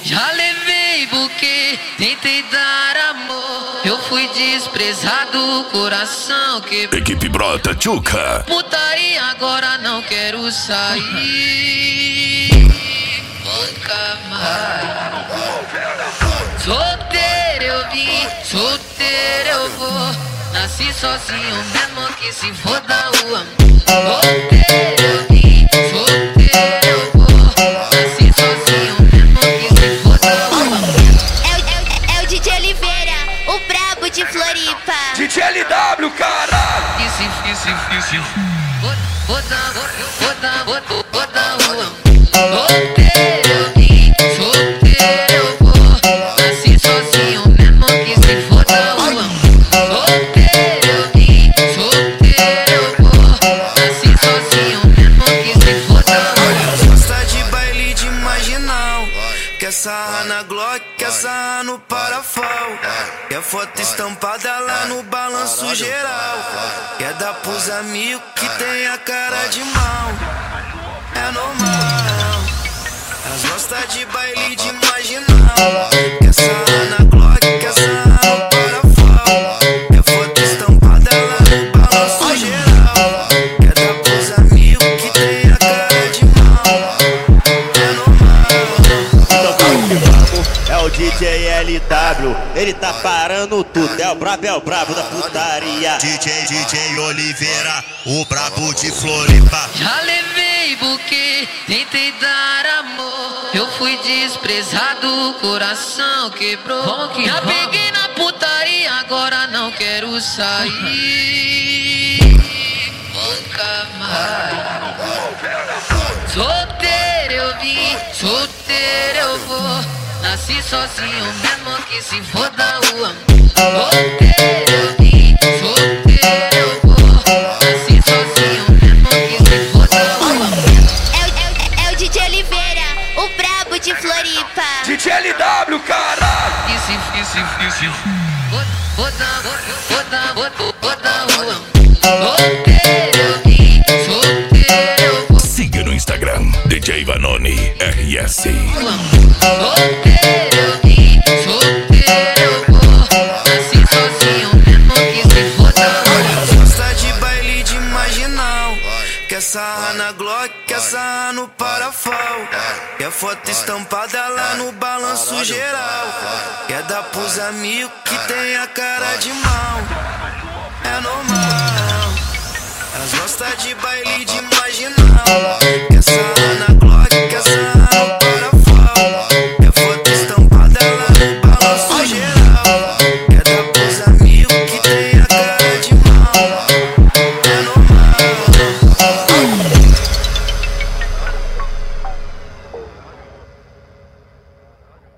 Já levei buquê, tentei dar amor. Eu fui desprezado, coração quebrou. Equipe Brota Tchuca. Putaria, agora não quero sair. Nunca mais. Solteiro eu vim, solteiro eu vou. Nasci sozinho, mesmo que se foda o amor. Solteiro eu vim, solteiro eu vou. Nasci sozinho, mesmo que se foda o amor. É o DJ Oliveira, o brabo de Floripa. DJ LW, caralho. Foda o amor. Solteiro eu vim, solteiro eu vou. Nasci sozinho, mesmo que se foda o amor. Solteiro eu vim, solteiro eu vou. Nasci sozinho, mesmo que se foda o amor. Gosta de baile de marginal, quer sarrar na Glock, quer sarrar no parafal. Quer foto estampada lá no balanço geral. Quer dar pros amigos que tem a cara de mal. É normal. Elas gostam de baile de marginal, quer sarrar na Glock, quer sarrar no parafal. Quer foto estampada lá no balanço geral. Quer dar pros amigos que tem a cara de mal. É normal. É o DJ LW, ele tá parando tudo. É o brabo da putaria. DJ Oliveira, o brabo de Floripa. Já levei buquê, tentei dar amor. Eu fui desprezado, coração quebrou. Já peguei na putaria, agora não quero sair. Nunca mais. Solteiro eu vim, solteiro eu vou. Nasci sozinho, mesmo que se foda o amor. Solteiro eu vim, solteiro eu vou. Nasci sozinho, mesmo que se foda o amor. É o DJ Oliveira, o brabo de Floripa. DJ LW, caralho. Foda o amor. Solteiro eu vim, solteiro eu vou. Siga no Instagram, DJ Vanoni RS. Solteiro eu vim, solteiro eu vou. Nasci sozinho, mesmo que se foda o amor. Gosta de baile de marginal, quer sarrar na Glock, quer sarrar no parafal. Quer foto estampada lá no balanço geral. Quer dar pros amigos que tem a cara de mal. É normal. Elas gostam de baile de marginal, quer sarrar na